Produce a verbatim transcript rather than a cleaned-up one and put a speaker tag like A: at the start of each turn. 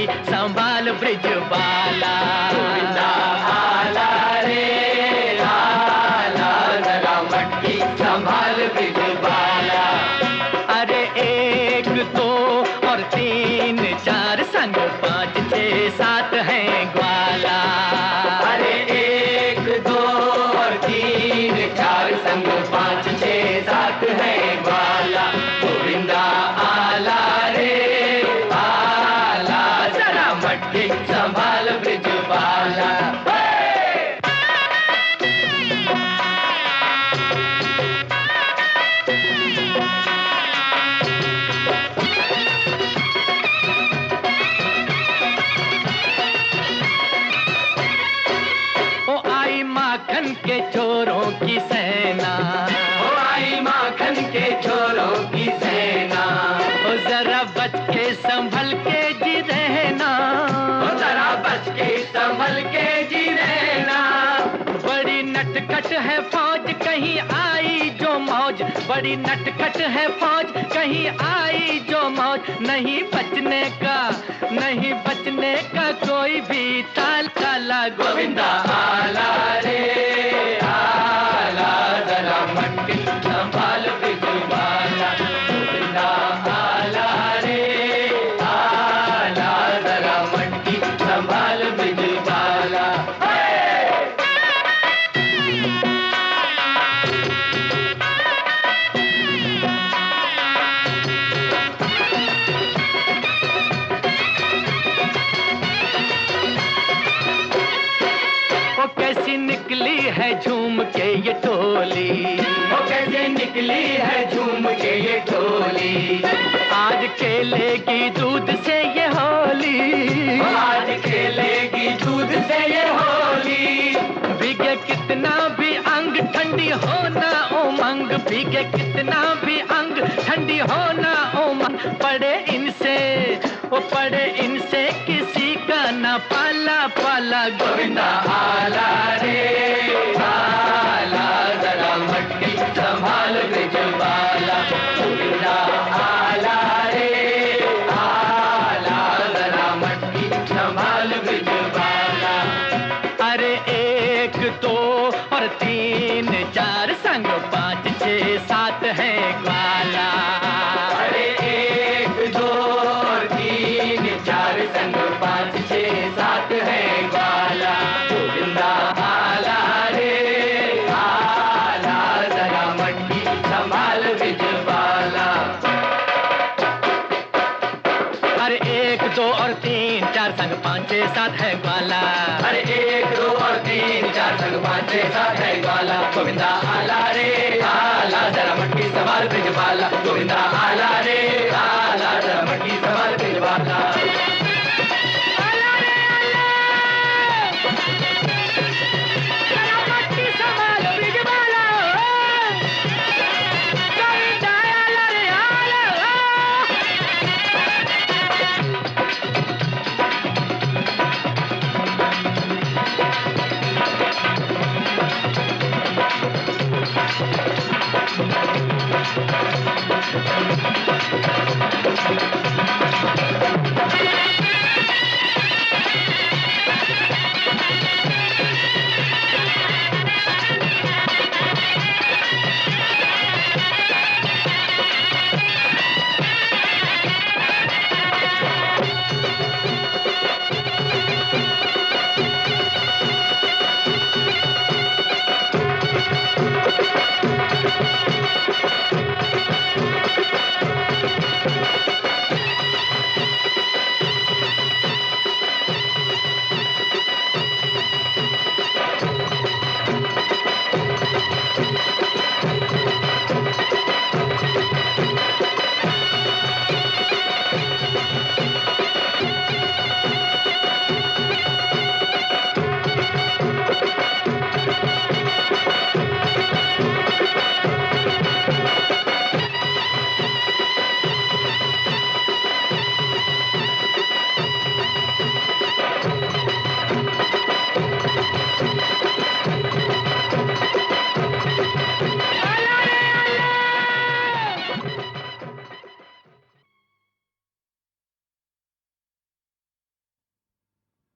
A: मटकी संभाल ब्रिजबाला।
B: गोविंदा आला रे आला, जरा मटकी संभाल ब्रिजबाला।
A: अरे एक दो और तीन चार संग पाँच छः सात है ग्वाला।
B: अरे एक दो और तीन चार संग पाँच छः सात है ग्वाला। गोविंदा आला रे आला, जरा मटकी संभाल ब्रिजबाला।
A: माखन के चोरों की सेना,
B: ओ आई माखन के चोरों की सेना।
A: ओ जरा बच के संभल के जी रहना,
B: ओ जरा बच के संभल के जी रहना।
A: बड़ी नटखट है फौज कहीं आई जो मौज, बड़ी नटखट है फौज कहीं आई जो मौज। नहीं बचने का नहीं बचने का कोई भी ताल काला।
B: गोविंदा आला रे आला, जरा मटकी संभाल ब्रिजबाला। गोविंदा आला रे आला, जरा मटकी संभाल ब्रिजबाला।
A: कैसी निकली है झूम के ये टोली,
B: वो कैसे निकली है झूम के ये टोली।
A: आज खेलेगी दूध से ये होली,
B: आज खेलेगी दूध से ये होली।
A: भीगे कितना भी अंग ठंडी होना उमंग, भीगे कितना भी अंग ठंडी होना उमंग। पड़े इनसे वो पड़े इनसे किसी का न पाला पाला।
B: गोविंदा आला रे आला, जरा मटकी संभाल ब्रिजबाला। गोविंदा आला रे आला, जरा मटकी संभाल ब्रिजबाला।
A: अरे एक दो और तीन चार संग पाँच छः सात है ग्वाला।
B: अरे एक दो और तीन चार संग पाँच छः सात है ग्वाला। गोविंदा आला रे आला, जरा मटकी संभाल ब्रिजबाला।
A: अरे एक दो और तीन चार संग पाँच छः सात है ग्वाला।
B: अरे एक दो और तीन चार संग पाँच छः सात है ग्वाला। गोविंदा आला रे आला, जरा मटकी संभाल ब्रिजबाला। गोविंदा आला